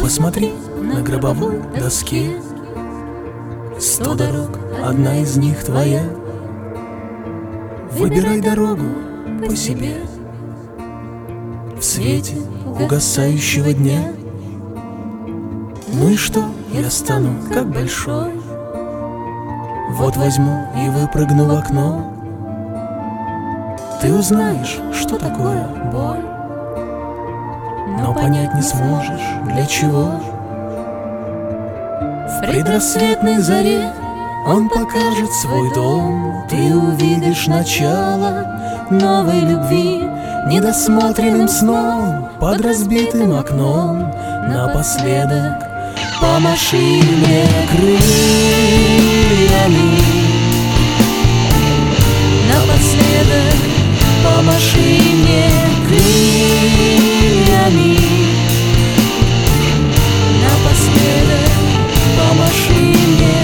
Посмотри на гробовой доске 100 дорог, одна из них твоя. Выбирай дорогу по себе в свете угасающего дня. Ну и что, я стану как большой, вот возьму и выпрыгну в окно. Ты узнаешь, что такое боль, но понять не сможешь, для чего. В предрассветной заре он покажет свой дом. Ты увидишь начало новой любви недосмотренным сном под разбитым окном. Напоследок помаши мне крыльями. Напоследок помаши мне крыльями. Напоследок помаши мне.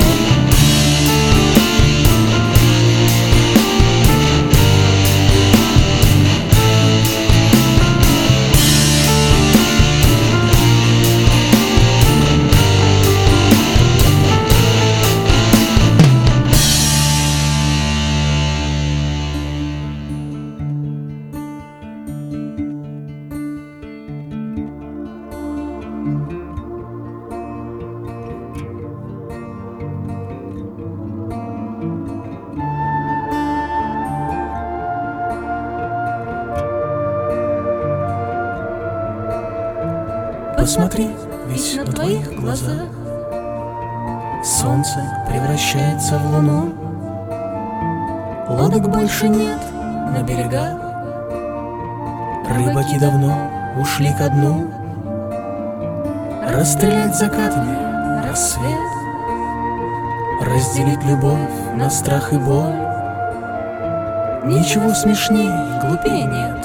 Посмотри, ведь на твоих глазах солнце превращается в луну. Лодок больше нет на берегах, рыбаки давно ушли ко дну. Расстрелять закатами рассвет, разделить любовь на страх и боль. Ничего смешнее, глупее нет.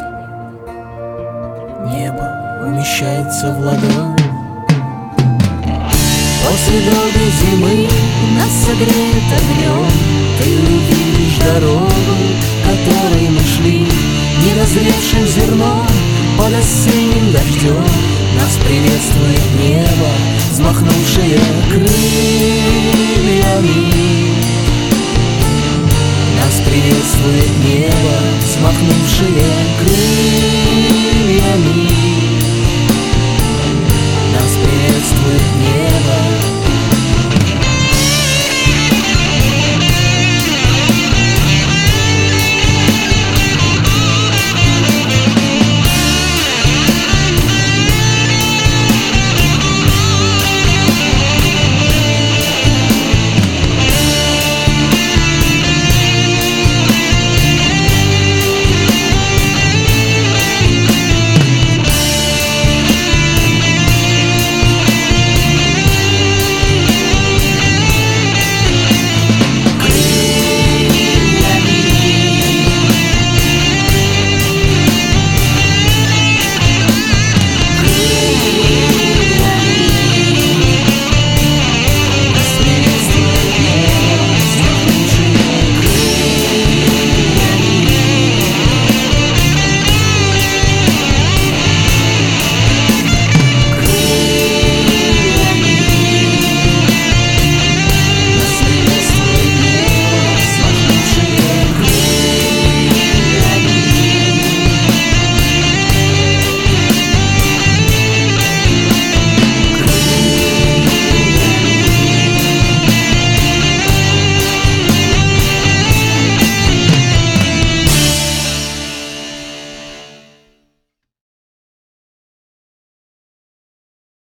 Небо умещается в ладонь. После долгой зимы нас согреет огнем. Ты увидишь дорогу, которой мы шли, недозревшим зерном под осенним дождем. Нас приветствует небо, взмахнувшее крыльями. Нас приветствует небо, взмахнувшее крыльями.